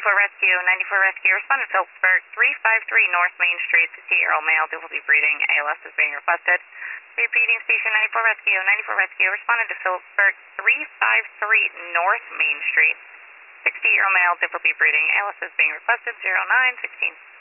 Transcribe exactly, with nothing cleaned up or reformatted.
ninety-four Rescue, ninety-four Rescue, respond to Phillipsburg, three five three North Main Street, sixty-eight-year-old male, difficulty breathing, A L S is being requested. Repeating station ninety-four Rescue, ninety-four Rescue, responded to Phillipsburg, three five three North Main Street, sixty-eight-year-old male, difficulty breathing, A L S is being requested, zero nine sixteen.